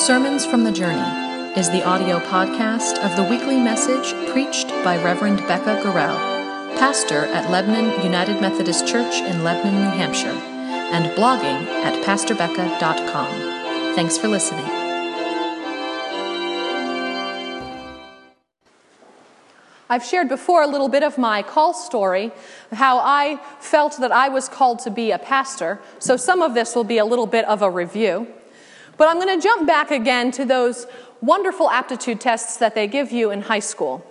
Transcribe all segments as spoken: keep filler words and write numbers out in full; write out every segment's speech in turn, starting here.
Sermons from the Journey is the audio podcast of the weekly message preached by Reverend Becca Gorell, pastor at Lebanon United Methodist Church in Lebanon, New Hampshire, and blogging at pastor becca dot com. Thanks for listening. I've shared before a little bit of my call story, how I felt that I was called to be a pastor, so some of this will be a little bit of a review. But I'm going to jump back again to those wonderful aptitude tests that they give you in high school.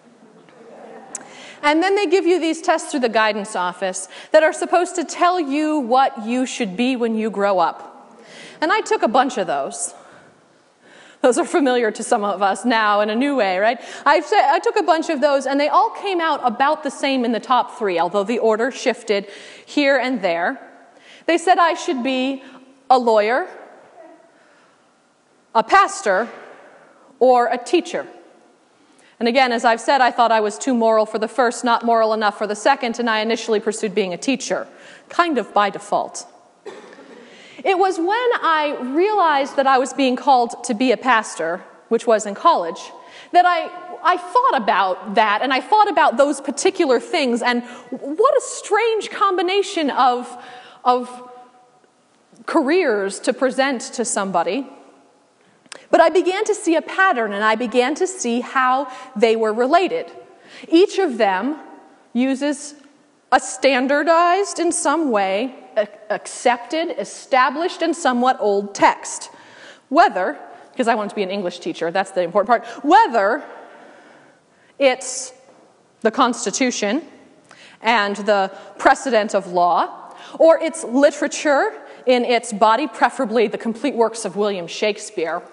And then they give you these tests through the guidance office that are supposed to tell you what you should be when you grow up. And I took a bunch of those. Those are familiar to some of us now in a new way, right? I, I took a bunch of those, and they all came out about the same in the top three, although the order shifted here and there. They said I should be a lawyer, a pastor, or a teacher. And again, as I've said, I thought I was too moral for the first, not moral enough for the second, and I initially pursued being a teacher, kind of by default. It was when I realized that I was being called to be a pastor, which was in college, that I, I thought about that, and I thought about those particular things, and what a strange combination of, of careers to present to somebody. But I began to see a pattern, and I began to see how they were related. Each of them uses a standardized, in some way, accepted, established, and somewhat old text. Whether, because I wanted to be an English teacher, that's the important part, whether it's the Constitution and the precedent of law, or it's literature in its body, preferably the complete works of William Shakespeare,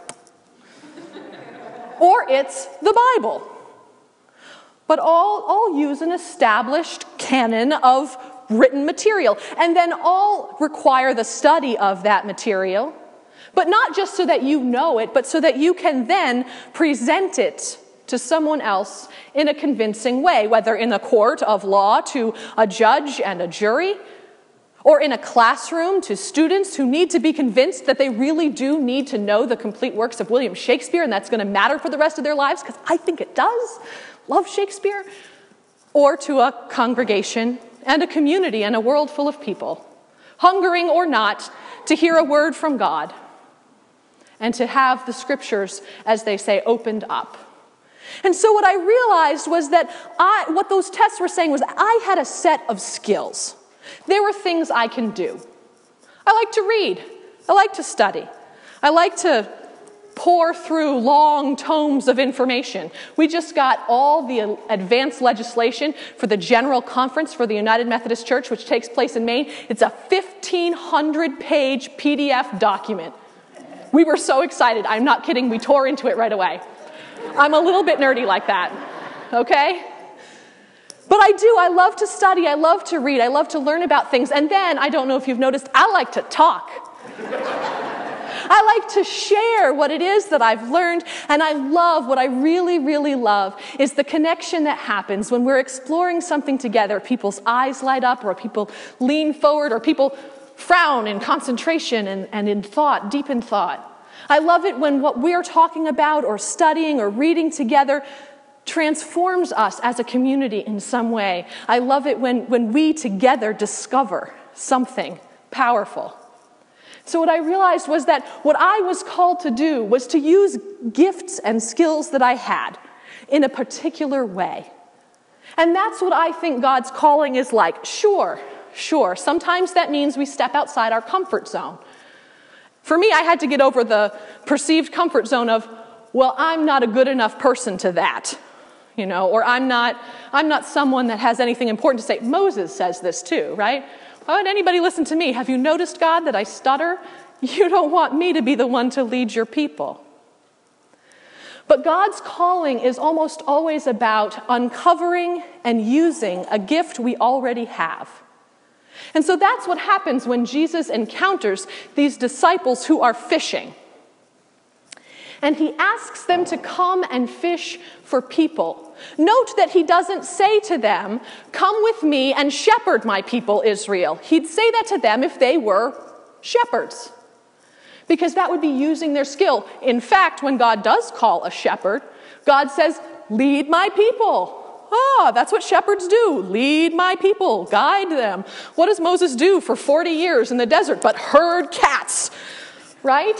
or it's the Bible. But all, all use an established canon of written material, and then all require the study of that material, but not just so that you know it, but so that you can then present it to someone else in a convincing way, whether in a court of law to a judge and a jury, or in a classroom to students who need to be convinced that they really do need to know the complete works of William Shakespeare, and that's going to matter for the rest of their lives, because I think it does. Love Shakespeare. Or to a congregation and a community and a world full of people, hungering or not, to hear a word from God and to have the scriptures, as they say, opened up. And so what I realized was that I, what those tests were saying was I had a set of skills. There were things I can do. I like to read. I like to study. I like to pour through long tomes of information. We just got all the advanced legislation for the General Conference for the United Methodist Church, which takes place in Maine. It's a fifteen hundred page P D F document. We were so excited. I'm not kidding. We tore into it right away. I'm a little bit nerdy like that, okay? But I do. I love to study. I love to read. I love to learn about things. And then, I don't know if you've noticed, I like to talk. I like to share what it is that I've learned, and I love, what I really, really love, is the connection that happens when we're exploring something together. People's eyes light up, or people lean forward, or people frown in concentration and, and in thought, deep in thought. I love it when what we're talking about, or studying, or reading together transforms us as a community in some way. I love it when, when we together discover something powerful. So what I realized was that what I was called to do was to use gifts and skills that I had in a particular way. And that's what I think God's calling is like. Sure, sure. Sometimes that means we step outside our comfort zone. For me, I had to get over the perceived comfort zone of, well, I'm not a good enough person to that, you know, or I'm not, I'm not someone that has anything important to say. Moses says this too, right? Why would anybody listen to me? Have you noticed, God, that I stutter? You don't want me to be the one to lead your people. But God's calling is almost always about uncovering and using a gift we already have. And so that's what happens when Jesus encounters these disciples who are fishing. And he asks them to come and fish for people. Note that he doesn't say to them, come with me and shepherd my people Israel. He'd say that to them if they were shepherds. because that would be using their skill. In fact, when God does call a shepherd, God says, lead my people. Ah, that's what shepherds do. Lead my people, guide them. What does Moses do for forty years in the desert but herd cats, right?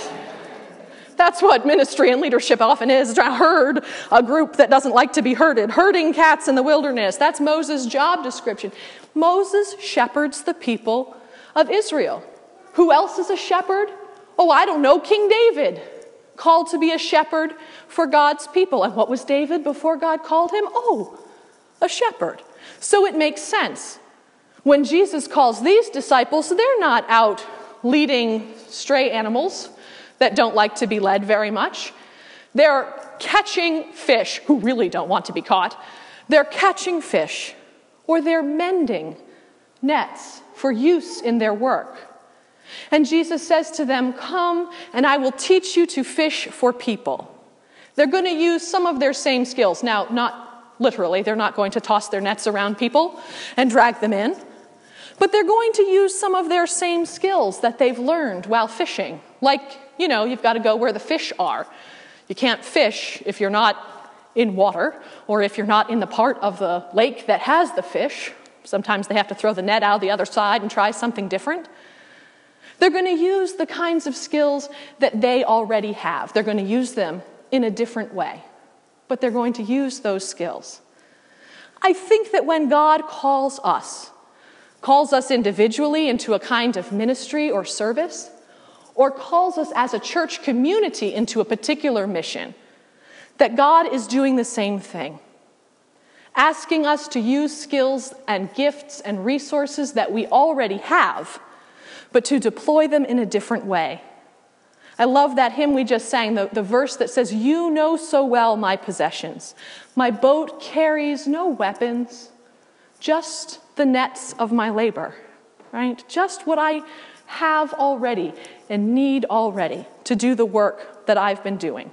That's what ministry and leadership often is, trying to herd a group that doesn't like to be herded, herding cats in the wilderness. That's Moses' job description. Moses shepherds the people of Israel. Who else is a shepherd? Oh, I don't know, King David, called to be a shepherd for God's people. And what was David before God called him? Oh, a shepherd. So it makes sense. When Jesus calls these disciples, they're not out leading stray animals that don't like to be led very much. They're catching fish who really don't want to be caught. They're catching fish, or they're mending nets for use in their work. And Jesus says to them, come and I will teach you to fish for people. They're going to use some of their same skills. Now, not literally, they're not going to toss their nets around people and drag them in. But they're going to use some of their same skills that they've learned while fishing. Like, you know, you've got to go where the fish are. You can't fish if you're not in water, or if you're not in the part of the lake that has the fish. Sometimes they have to throw the net out the other side and try something different. They're going to use the kinds of skills that they already have. They're going to use them in a different way, but they're going to use those skills. I think that when God calls us, calls us individually into a kind of ministry or service, or calls us as a church community into a particular mission, that God is doing the same thing, asking us to use skills and gifts and resources that we already have, but to deploy them in a different way. I love that hymn we just sang, the, the verse that says, you know so well my possessions. My boat carries no weapons, just the nets of my labor, right? Just what I have already and need already to do the work that I've been doing.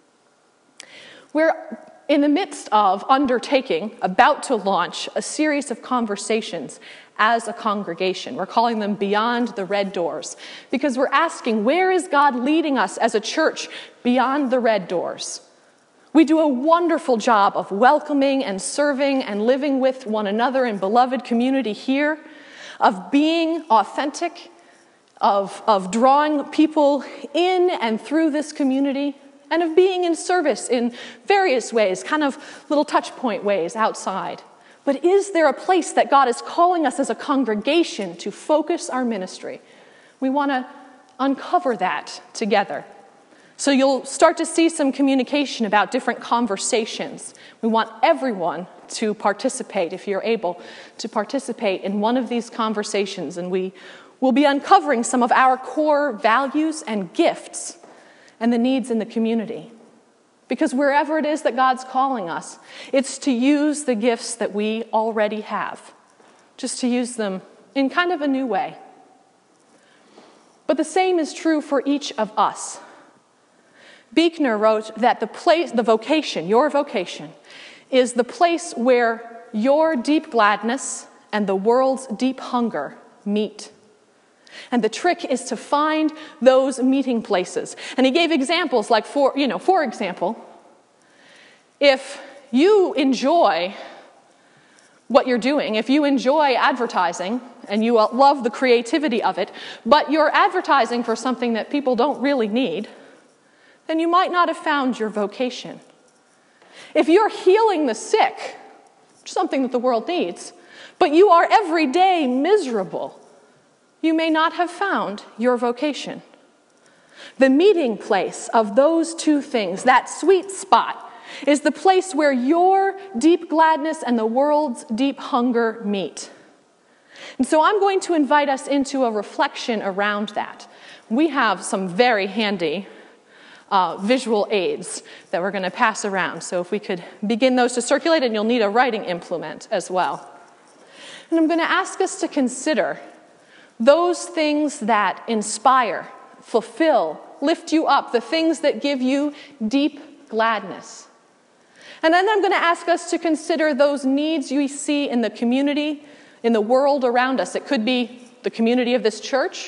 We're in the midst of undertaking, about to launch, a series of conversations as a congregation. We're calling them Beyond the Red Doors, because we're asking, where is God leading us as a church beyond the red doors? We do a wonderful job of welcoming and serving and living with one another in beloved community here, of being authentic, of, of drawing people in and through this community, and of being in service in various ways, kind of little touch point ways outside. But is there a place that God is calling us as a congregation to focus our ministry? We want to uncover that together. So you'll start to see some communication about different conversations. We want everyone to participate, if you're able to participate in one of these conversations. And we will be uncovering some of our core values and gifts and the needs in the community. Because wherever it is that God's calling us, it's to use the gifts that we already have, just to use them in kind of a new way. But the same is true for each of us. Buechner wrote that the place, the vocation, your vocation, is the place where your deep gladness and the world's deep hunger meet. And the trick is to find those meeting places. And he gave examples like, for, you know, for example, if you enjoy what you're doing, if you enjoy advertising and you love the creativity of it, but you're advertising for something that people don't really need, then you might not have found your vocation. If you're healing the sick, something that the world needs, but you are every day miserable, you may not have found your vocation. The meeting place of those two things, that sweet spot, is the place where your deep gladness and the world's deep hunger meet. And so I'm going to invite us into a reflection around that. We have some very handy uh, visual aids that we're going to pass around. So if we could begin those to circulate, and you'll need a writing implement as well. And I'm going to ask us to consider those things that inspire, fulfill, lift you up, the things that give you deep gladness. And then I'm going to ask us to consider those needs you see in the community, in the world around us. It could be the community of this church,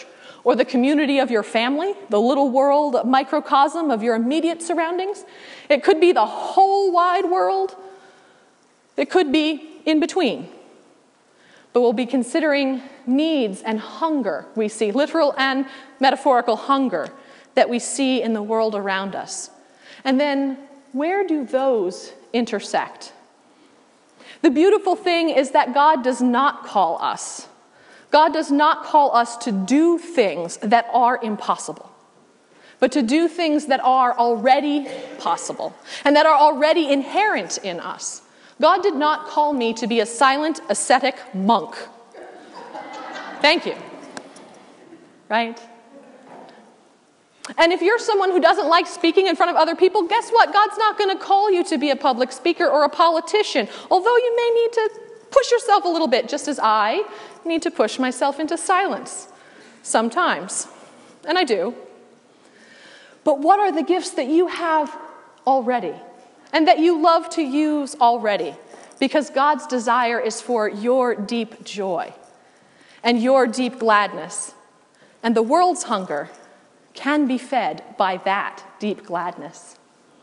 or the community of your family, the little world microcosm of your immediate surroundings. It could be the whole wide world. It could be in between. But we'll be considering needs and hunger we see, literal and metaphorical hunger that we see in the world around us. And then, where do those intersect? The beautiful thing is that God does not call us. God does not call us to do things that are impossible, but to do things that are already possible and that are already inherent in us. God did not call me to be a silent, ascetic monk. Thank you. Right? And if you're someone who doesn't like speaking in front of other people, guess what? God's not going to call you to be a public speaker or a politician, although you may need to push yourself a little bit, just as I need to push myself into silence sometimes. And I do. But what are the gifts that you have already and that you love to use already? Because God's desire is for your deep joy and your deep gladness. And the world's hunger can be fed by that deep gladness.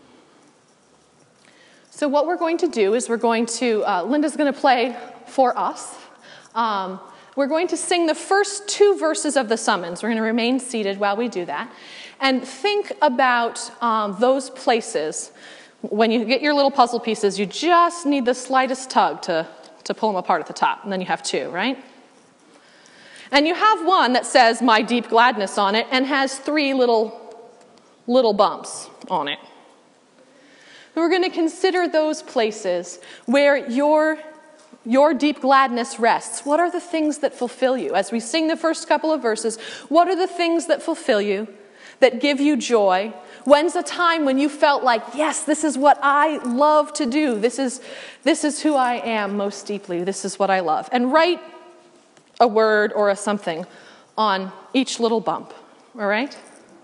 So what we're going to do is we're going to, uh, Linda's going to play for us. Um, we're going to sing the first two verses of the summons. We're going to remain seated while we do that. And think about um, those places. When you get your little puzzle pieces, you just need the slightest tug to, to pull them apart at the top. And then you have two, right? And you have one that says, "My deep gladness" on it, and has three little, little bumps on it. We're going to consider those places where your, your deep gladness rests. What are the things that fulfill you? As we sing the first couple of verses, what are the things that fulfill you, that give you joy? When's a time when you felt like, yes, this is what I love to do. This is, this is who I am most deeply. This is what I love. And write a word or a something on each little bump, all right?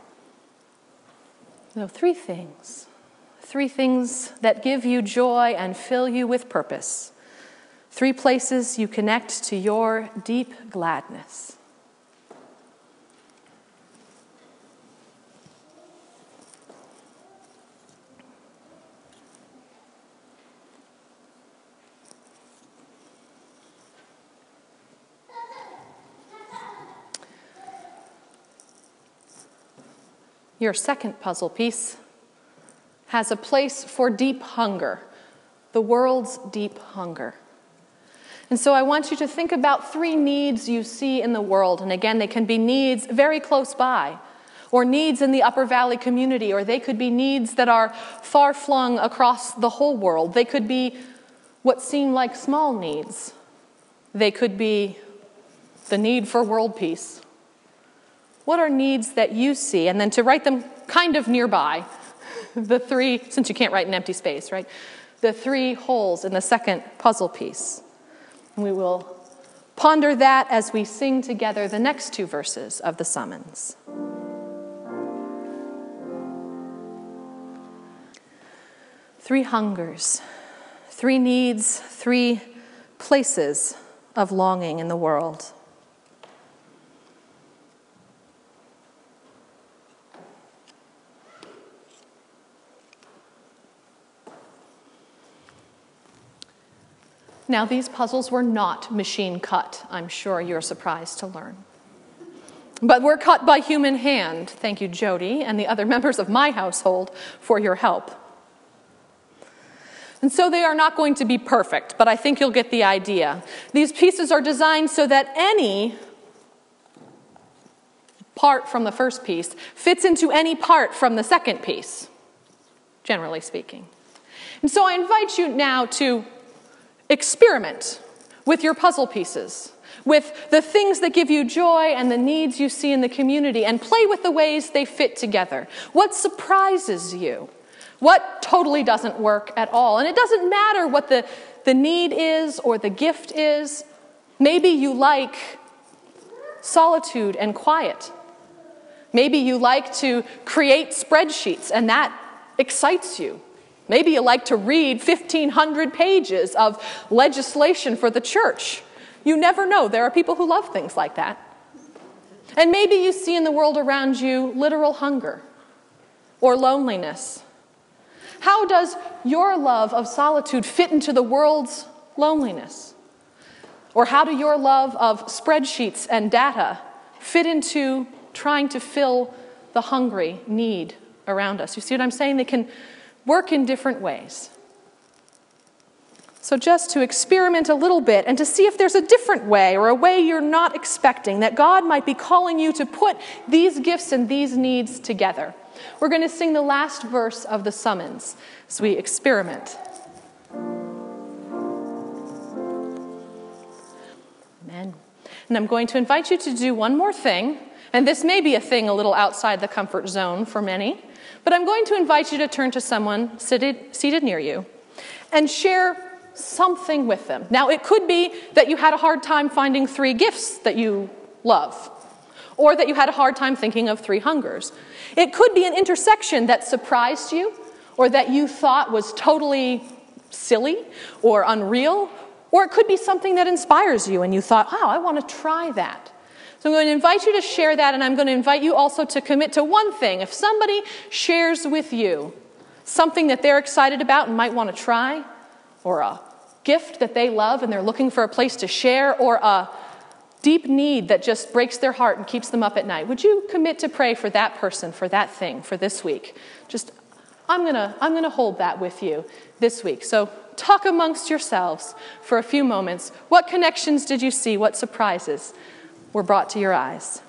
So three things. Three things that give you joy and fill you with purpose. Three places you connect to your deep gladness. Your second puzzle piece has a place for deep hunger, the world's deep hunger. And so I want you to think about three needs you see in the world. And again, they can be needs very close by, or needs in the Upper Valley community, or they could be needs that are far-flung across the whole world. They could be what seem like small needs. They could be the need for world peace. What are needs that you see? And then to write them kind of nearby, the three, since you can't write in empty space, right? The three holes in the second puzzle piece. And we will ponder that as we sing together the next two verses of the summons. Three hungers, three needs, three places of longing in the world. Now, these puzzles were not machine cut, I'm sure you're surprised to learn. But were cut by human hand. Thank you, Jody, and the other members of my household for your help. And so they are not going to be perfect, but I think you'll get the idea. These pieces are designed so that any part from the first piece fits into any part from the second piece, generally speaking. And so I invite you now to experiment with your puzzle pieces, with the things that give you joy and the needs you see in the community, and play with the ways they fit together. What surprises you? What totally doesn't work at all? And it doesn't matter what the, the need is or the gift is. Maybe you like solitude and quiet. Maybe you like to create spreadsheets and that excites you. Maybe you like to read fifteen hundred pages of legislation for the church. You never know. There are people who love things like that. And maybe you see in the world around you literal hunger or loneliness. How does your love of solitude fit into the world's loneliness? Or how do your love of spreadsheets and data fit into trying to fill the hungry need around us? You see what I'm saying? They can work in different ways. So just to experiment a little bit and to see if there's a different way or a way you're not expecting, that God might be calling you to put these gifts and these needs together. We're going to sing the last verse of the summons as we experiment. Amen. And I'm going to invite you to do one more thing, and this may be a thing a little outside the comfort zone for many, but I'm going to invite you to turn to someone seated, seated near you and share something with them. Now, it could be that you had a hard time finding three gifts that you love, or that you had a hard time thinking of three hungers. It could be an intersection that surprised you, or that you thought was totally silly or unreal, or it could be something that inspires you and you thought, wow, I want to try that. So I'm going to invite you to share that, and I'm going to invite you also to commit to one thing. If somebody shares with you something that they're excited about and might want to try, or a gift that they love and they're looking for a place to share, or a deep need that just breaks their heart and keeps them up at night, would you commit to pray for that person, for that thing, for this week? Just, I'm gonna, I'm gonna hold that with you this week. So talk amongst yourselves for a few moments. What connections did you see? What surprises were brought to your eyes?